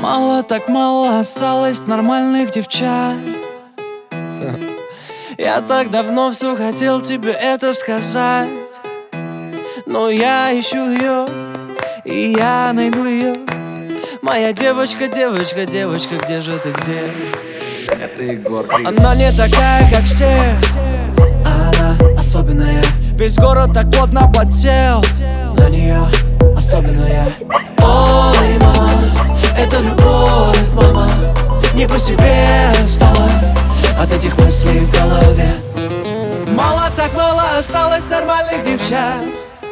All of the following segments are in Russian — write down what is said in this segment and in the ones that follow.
Мало так мало осталось нормальных девчат. Я так давно все хотел тебе это сказать, но я ищу ее, и я найду ее. Моя девочка, девочка, девочка, где же ты, где? Это Егор Крид. Она не такая, как все, она особенная. Весь город так плотно подсел на нее, особенная. Ой, мама, это любовь, мама. Не по себе стало от этих мыслей в голове. Мало так мало осталось нормальных девчат.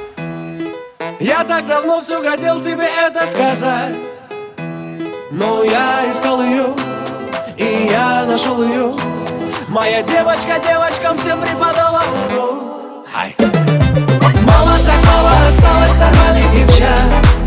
Я так давно все хотел тебе это сказать, но я искал ее, и я нашел ее. Моя девочка девочкам всем преподала урок. Мало так мало осталось нормальных девчат.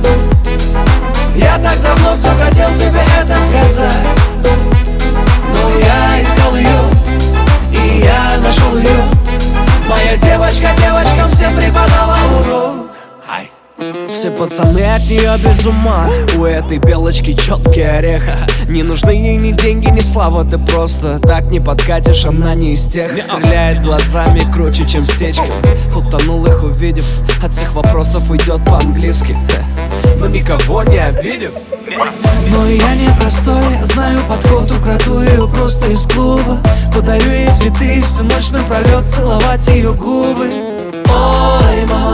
Я так давно все хотел тебе это сказать, но я искал ее, и я нашел ее. Моя девочка девочкам всем преподала урок. Все пацаны от нее без ума. У этой белочки четкий орех. Не нужны ей ни деньги, ни слава. Ты просто так не подкатишь. Она не из тех. Стреляет глазами круче, чем стечки. Утонул их увидев. От всех вопросов уйдет по-английски, но никого не обидев. Но я не простой, знаю подход. Украду ее просто из клуба. Подарю ей цветы, всю ночь напролет целовать ее губы. Ой, мама,